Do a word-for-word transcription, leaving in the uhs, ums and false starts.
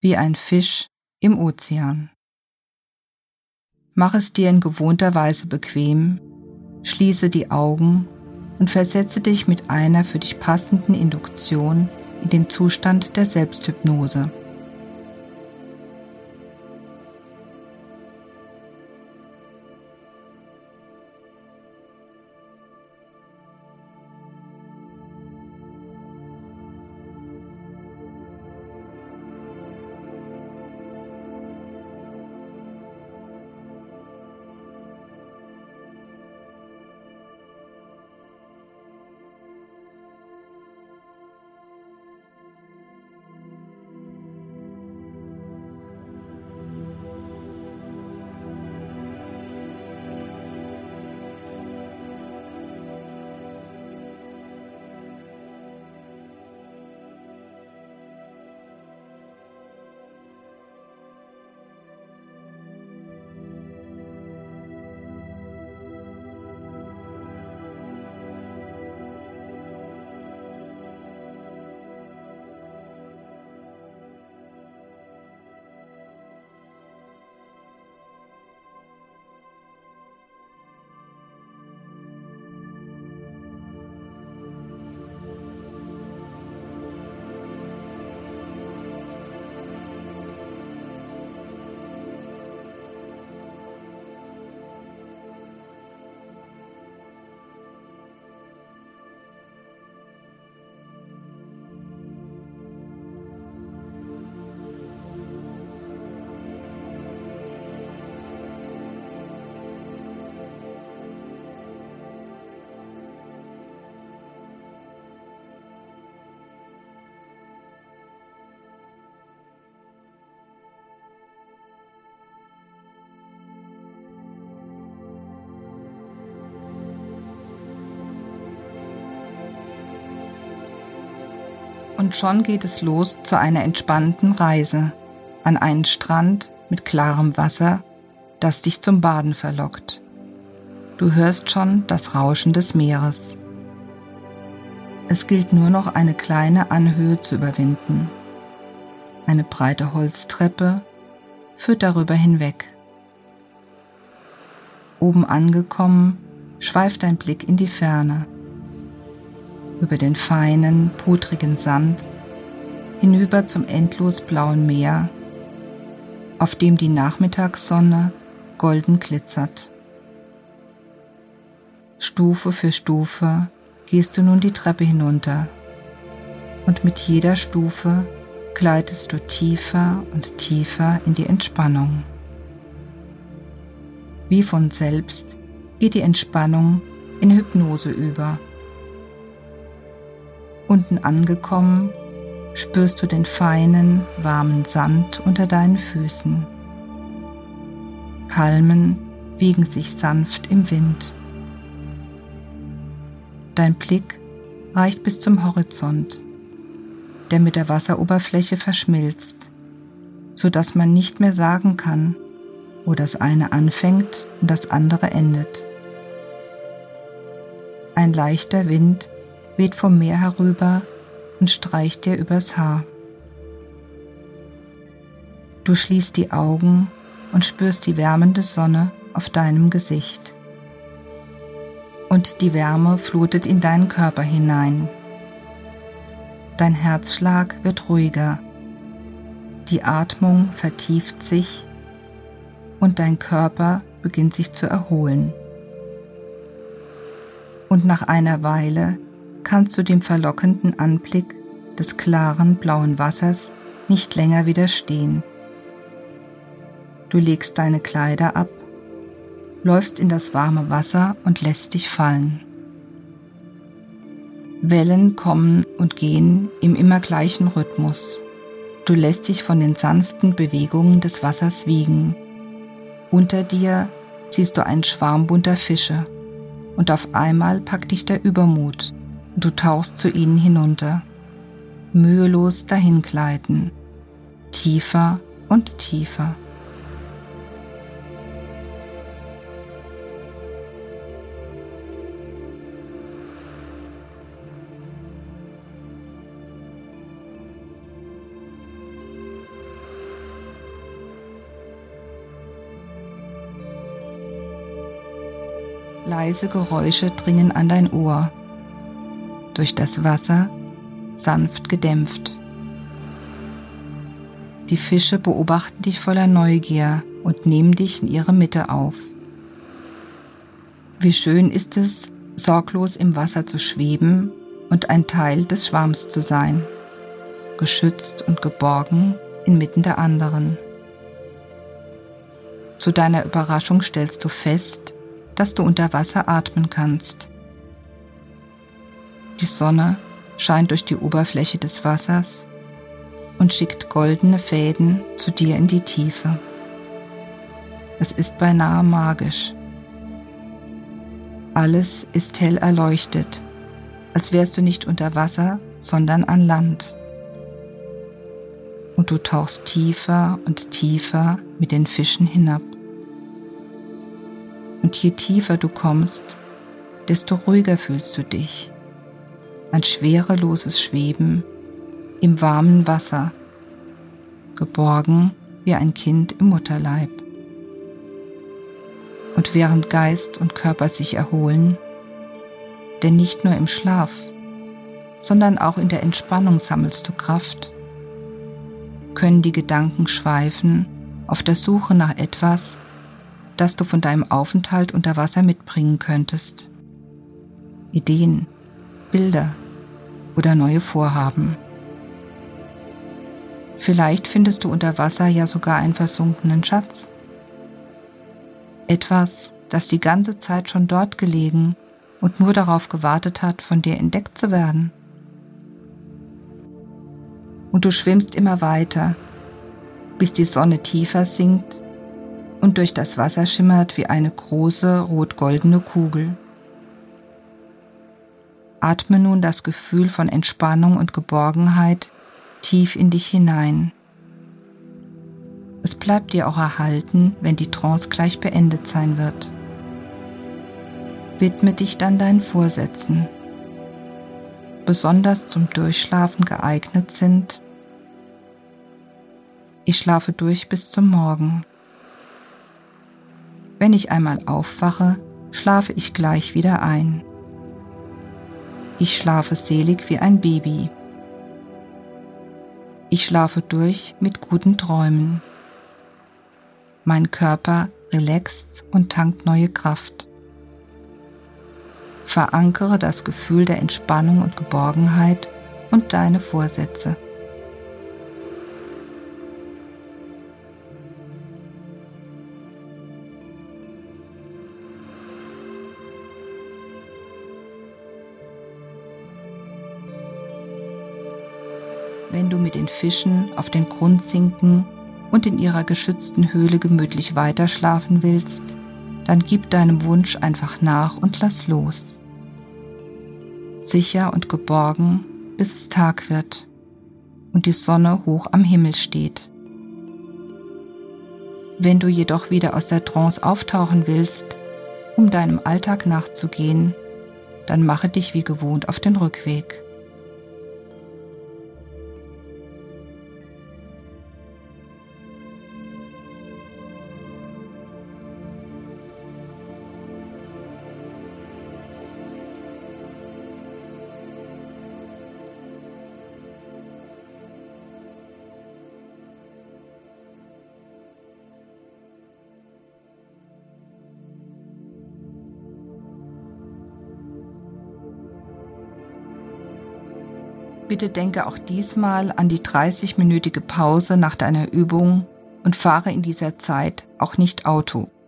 wie ein Fisch im Ozean. Mach es dir in gewohnter Weise bequem, schließe die Augen und versetze dich mit einer für dich passenden Induktion in den Zustand der Selbsthypnose. Und schon geht es los zu einer entspannten Reise an einen Strand mit klarem Wasser, das dich zum Baden verlockt. Du hörst schon das Rauschen des Meeres. Es gilt nur noch eine kleine Anhöhe zu überwinden. Eine breite Holztreppe führt darüber hinweg. Oben angekommen, schweift dein Blick in die Ferne. Über den feinen, pudrigen Sand, hinüber zum endlos blauen Meer, auf dem die Nachmittagssonne golden glitzert. Stufe für Stufe gehst du nun die Treppe hinunter und mit jeder Stufe gleitest du tiefer und tiefer in die Entspannung. Wie von selbst geht die Entspannung in Hypnose über. Unten angekommen, spürst du den feinen, warmen Sand unter deinen Füßen. Palmen wiegen sich sanft im Wind. Dein Blick reicht bis zum Horizont, der mit der Wasseroberfläche verschmilzt, sodass man nicht mehr sagen kann, wo das eine anfängt und das andere endet. Ein leichter Wind weht vom Meer herüber und streicht dir übers Haar. Du schließt die Augen und spürst die wärmende Sonne auf deinem Gesicht. Und die Wärme flutet in deinen Körper hinein. Dein Herzschlag wird ruhiger, die Atmung vertieft sich und dein Körper beginnt sich zu erholen. Und nach einer Weile kannst du dem verlockenden Anblick des klaren blauen Wassers nicht länger widerstehen. Du legst deine Kleider ab, läufst in das warme Wasser und lässt dich fallen. Wellen kommen und gehen im immer gleichen Rhythmus. Du lässt dich von den sanften Bewegungen des Wassers wiegen. Unter dir siehst du einen Schwarm bunter Fische und auf einmal packt dich der Übermut. Du tauchst zu ihnen hinunter, mühelos dahingleiten, tiefer und tiefer. Leise Geräusche dringen an dein Ohr. Durch das Wasser sanft gedämpft. Die Fische beobachten dich voller Neugier und nehmen dich in ihre Mitte auf. Wie schön ist es, sorglos im Wasser zu schweben und ein Teil des Schwarms zu sein, geschützt und geborgen inmitten der anderen. Zu deiner Überraschung stellst du fest, dass du unter Wasser atmen kannst. Die Sonne scheint durch die Oberfläche des Wassers und schickt goldene Fäden zu dir in die Tiefe. Es ist beinahe magisch. Alles ist hell erleuchtet, als wärst du nicht unter Wasser, sondern an Land. Und du tauchst tiefer und tiefer mit den Fischen hinab. Und je tiefer du kommst, desto ruhiger fühlst du dich. Ein schwereloses Schweben im warmen Wasser, geborgen wie ein Kind im Mutterleib. Und während Geist und Körper sich erholen, denn nicht nur im Schlaf, sondern auch in der Entspannung sammelst du Kraft, können die Gedanken schweifen auf der Suche nach etwas, das du von deinem Aufenthalt unter Wasser mitbringen könntest. Ideen, Bilder oder neue Vorhaben. Vielleicht findest du unter Wasser ja sogar einen versunkenen Schatz. Etwas, das die ganze Zeit schon dort gelegen und nur darauf gewartet hat, von dir entdeckt zu werden. Und du schwimmst immer weiter, bis die Sonne tiefer sinkt und durch das Wasser schimmert wie eine große rot-goldene Kugel. Atme nun das Gefühl von Entspannung und Geborgenheit tief in dich hinein. Es bleibt dir auch erhalten, wenn die Trance gleich beendet sein wird. Widme dich dann deinen Vorsätzen. Besonders zum Durchschlafen geeignet sind: Ich schlafe durch bis zum Morgen. Wenn ich einmal aufwache, schlafe ich gleich wieder ein. Ich schlafe selig wie ein Baby. Ich schlafe durch mit guten Träumen. Mein Körper relaxt und tankt neue Kraft. Verankere das Gefühl der Entspannung und Geborgenheit und deine Vorsätze. Wenn du mit den Fischen auf den Grund sinken und in ihrer geschützten Höhle gemütlich weiterschlafen willst, dann gib deinem Wunsch einfach nach und lass los. Sicher und geborgen, bis es Tag wird und die Sonne hoch am Himmel steht. Wenn du jedoch wieder aus der Trance auftauchen willst, um deinem Alltag nachzugehen, dann mache dich wie gewohnt auf den Rückweg. Bitte denke auch diesmal an die dreißig-minütige Pause nach deiner Übung und fahre in dieser Zeit auch nicht Auto.